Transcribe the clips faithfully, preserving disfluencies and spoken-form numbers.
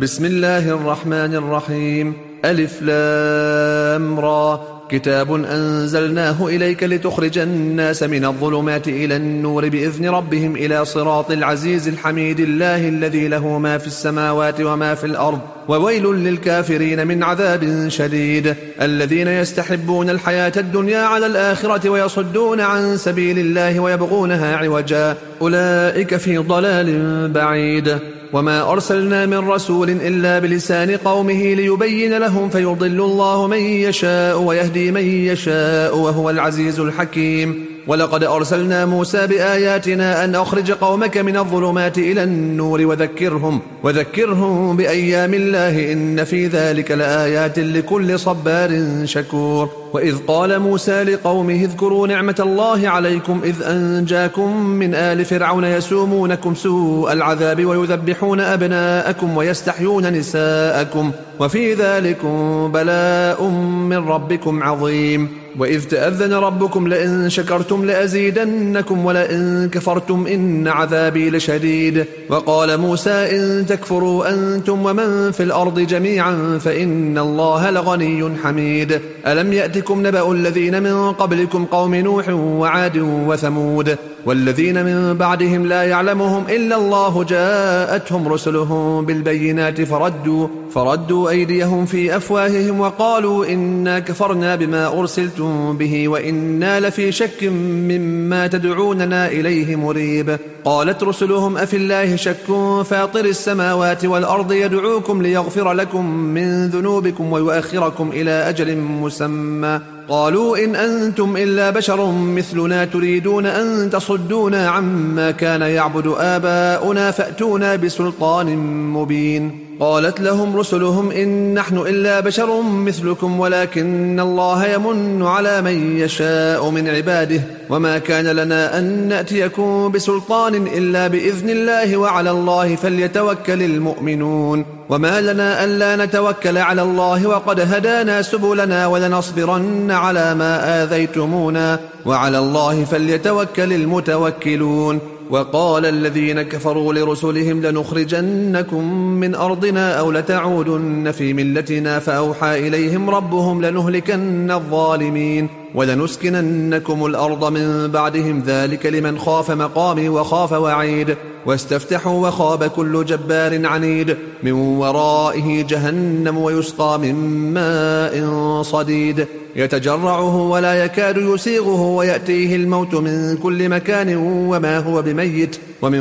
بسم الله الرحمن الرحيم. ألف لام را. كتاب أنزلناه إليك لتخرج الناس من الظلمات إلى النور بإذن ربهم إلى صراط العزيز الحميد الله الذي له ما في السماوات وما في الأرض وويل للكافرين من عذاب شديد. الذين يستحبون الحياة الدنيا على الآخرة ويصدون عن سبيل الله ويبغونها عوجا أولئك في ضلال بعيد. وما أرسلنا من رسول إلا بلسان قومه ليبين لهم فيضل الله من يشاء ويهدي من يشاء وهو العزيز الحكيم. ولقد أرسلنا موسى بآياتنا أن أخرج قومك من الظلمات إلى النور وذكرهم, وذكرهم بأيام الله إن في ذلك لآيات لكل صبار شكور. وإذ قال موسى لقومه اذكروا نعمة الله عليكم إذ أنجاكم من آل فرعون يسومونكم سوء العذاب ويذبحون أبناءكم ويستحيون نساءكم وفي ذلكم بلاء من ربكم عظيم. وإذ تأذن ربكم لئن شكرتم لأزيدنكم ولئن كفرتم إن عذابي لشديد. وقال موسى إن تكفروا أنتم ومن في الأرض جميعا فإن الله لغني حميد. ألم يأتكم نبأ الذين من قبلكم قوم نوح وعاد وثمود والذين من بعدهم لا يعلمهم إلا الله جاءتهم رسلهم بالبينات فردوا, فردوا أيديهم في أفواههم وقالوا إنا كفرنا بما أرسلتم به وإنا لفي شك مما تدعوننا إليه مريب. قالت رسلهم أفي الله شك فاطر السماوات والأرض يدعوكم ليغفر لكم من ذنوبكم ويؤخركم إلى أجل مسمى قالوا إن أنتم إلا بشر مثلنا تريدون أن تصدونا عما كان يعبد آباؤنا فأتونا بسلطان مبين. قالت لهم رسلهم إن نحن إلا بشر مثلكم ولكن الله يمن على من يشاء من عباده وما كان لنا أن نأتيكم بسلطان إلا بإذن الله وعلى الله فليتوكل المؤمنون. وما لنا ألا نتوكل على الله وقد هدانا سبلنا ولنصبرن على ما آذيتمونا وعلى الله فليتوكل المتوكلون. وقال الذين كفروا لرسلهم لنخرجنكم من أرضنا أو لتعودن في ملتنا فأوحى إليهم ربهم لنهلكن الظالمين ولنسكننكم الأرض من بعدهم ذلك لمن خاف مقامي وخاف وعيد. واستفتحوا وخاب كل جبار عنيد من ورائه جهنم ويسقى من ماء صديد يتجرعه ولا يكاد يسيغه ويأتيه الموت من كل مكان وما هو بميت ومن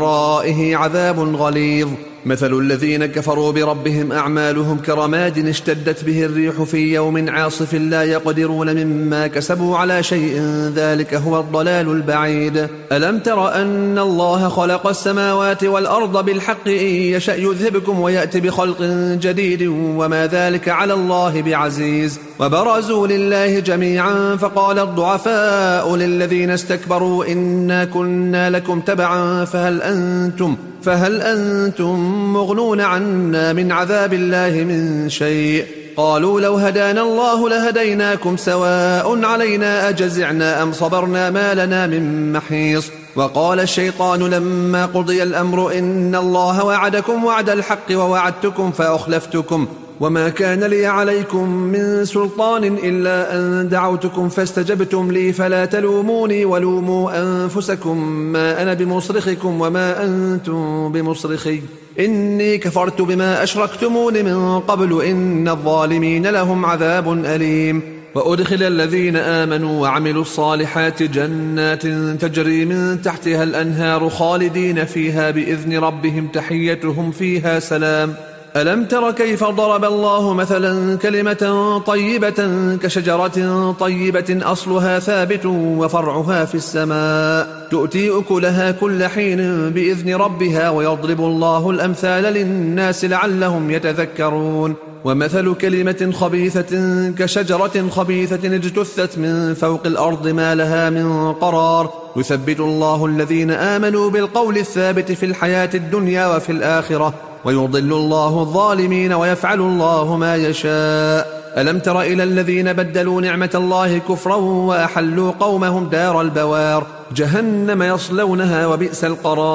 ورائه عذاب غليظ. مثل الذين كفروا بربهم أعمالهم كرماد اشتدت به الريح في يوم عاصف لا يقدرون مما كسبوا على شيء ذلك هو الضلال البعيد. ألم تر أن الله خلق السماوات والأرض بالحق إن يشأ يذهبكم ويأتي بخلق جديد وما ذلك على الله بعزيز. وبرزوا لله جميعا فقال الضعفاء للذين استكبروا إنا كنا لكم تبعا فهل أنتم فهل أنتم مغنون عنا من عذاب الله من شيء قالوا لو هدانا الله لهديناكم سواء علينا أجزعنا أم صبرنا ما لنا من محيص. وقال الشيطان لما قضي الأمر إن الله وعدكم وعد الحق ووعدتكم فأخلفتكم وما كان لي عليكم من سلطان إلا أن دعوتكم فاستجبتم لي فلا تلوموني ولوموا أنفسكم ما أنا بمصرخكم وما أنتم بمصرخي إني كفرت بما أشركتمون من قبل إن الظالمين لهم عذاب أليم. وأدخل الذين آمنوا وعملوا الصالحات جنات تجري من تحتها الأنهار خالدين فيها بإذن ربهم تحيتهم فيها سلام. ألم تر كيف ضرب الله مثلا كلمة طيبة كشجرة طيبة أصلها ثابت وفرعها في السماء تؤتي أكلها كل حين بإذن ربها ويضرب الله الأمثال للناس لعلهم يتذكرون. ومثل كلمة خبيثة كشجرة خبيثة اجتثت من فوق الأرض ما لها من قرار يثبت الله الذين آمنوا بالقول الثابت في الحياة الدنيا وفي الآخرة ويضل الله الظالمين ويفعل الله ما يشاء. ألم تر إلى الذين بدلوا نعمة الله كفرا وأحلوا قومهم دار البوار جهنم يصلونها وبئس القرار.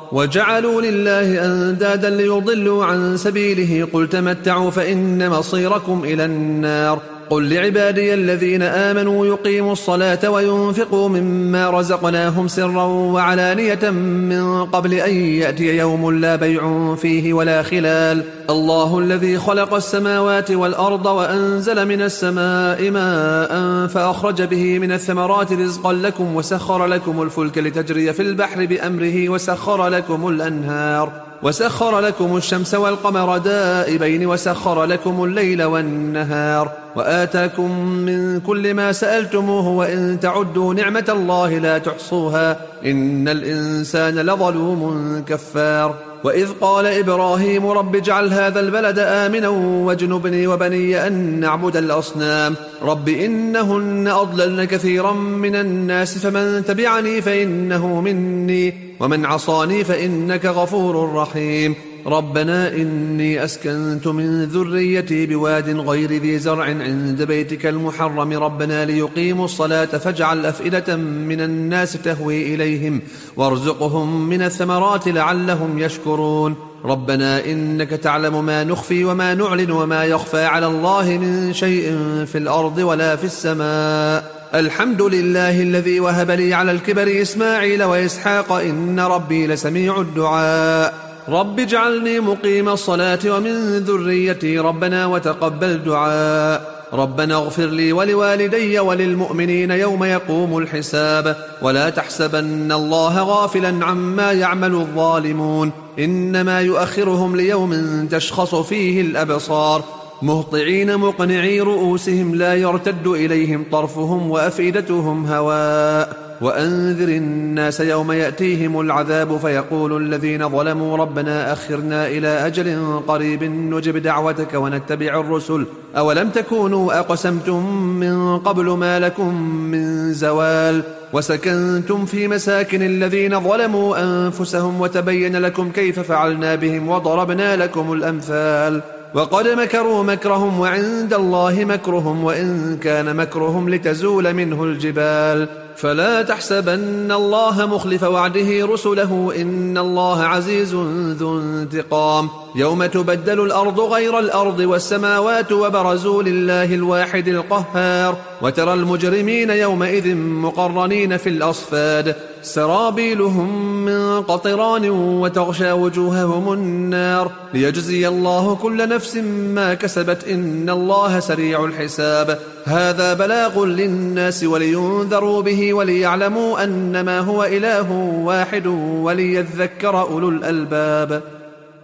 وجعلوا لله أندادا ليضلوا عن سبيله قل تمتعوا فإن مصيركم إلى النار قل لعبادي الذين آمنوا يقيموا الصلاة وينفقوا مما رزقناهم سرا وعلانية من قبل أن يأتي يوم لا بيع فيه ولا خلال الله الذي خلق السماوات والأرض وأنزل من السماء ماء فأخرج به من الثمرات رزقا لكم وسخر لكم الفلك لتجري في البحر بأمره وسخر لكم الأنهار وسخر لكم الشمس والقمر دائبين وسخر لكم الليل والنهار وآتاكم من كل ما سألتموه وإن تعدوا نعمة الله لا تحصوها إن الإنسان لظلوم كفار وإذ قال إبراهيم رب اجعل هذا البلد آمنا واجنبني وبني أن نعبد الأصنام رب إنهن أضللن كثيرا من الناس فمن تبعني فإنه مني ومن عصاني فإنك غفور رحيم ربنا إني أسكنت من ذريتي بواد غير ذي زرع عند بيتك المحرم ربنا ليقيموا الصلاة فاجعل أفئدة من الناس تهوي إليهم وارزقهم من الثمرات لعلهم يشكرون ربنا إنك تعلم ما نخفي وما نعلن وما يخفى على الله من شيء في الأرض ولا في السماء الحمد لله الذي وهب لي على الكبر إسماعيل وإسحاق إن ربي لسميع الدعاء رب اجعلني مقيم الصلاة ومن ذريتي ربنا وتقبل دعاء ربنا اغفر لي ولوالدي وللمؤمنين يوم يقوم الحساب ولا تحسبن الله غافلا عما يعمل الظالمون إنما يؤخرهم ليوم تشخص فيه الأبصار مهطعين مقنعي رؤوسهم لا يرتد إليهم طرفهم وأفئدتهم هواء وأنذر الناس يوم يأتيهم العذاب فيقول الذين ظلموا ربنا أخرنا إلى أجل قريب نجب دعوتك ونتبع الرسل أولم تكونوا أقسمتم من قبل ما لكم من زوال وسكنتم في مساكن الذين ظلموا أنفسهم وتبين لكم كيف فعلنا بهم وضربنا لكم الأمثال وقد مكروا مكرهم وعند الله مكرهم وإن كان مكرهم لتزول منه الجبال فلا تحسبن الله مخلف وعده رسله إن الله عزيز ذو انتقام يوم تبدل الأرض غير الأرض والسماوات وبرزوا لله الواحد القهار وترى المجرمين يومئذ مقرنين في الأصفاد سرابيلهم من قطران وتغشى وجوههم النار ليجزي الله كل نفس ما كسبت إن الله سريع الحساب هذا بلاغ للناس ولينذروا به وليعلموا أنما هو إله واحد وليذكر أولو الألباب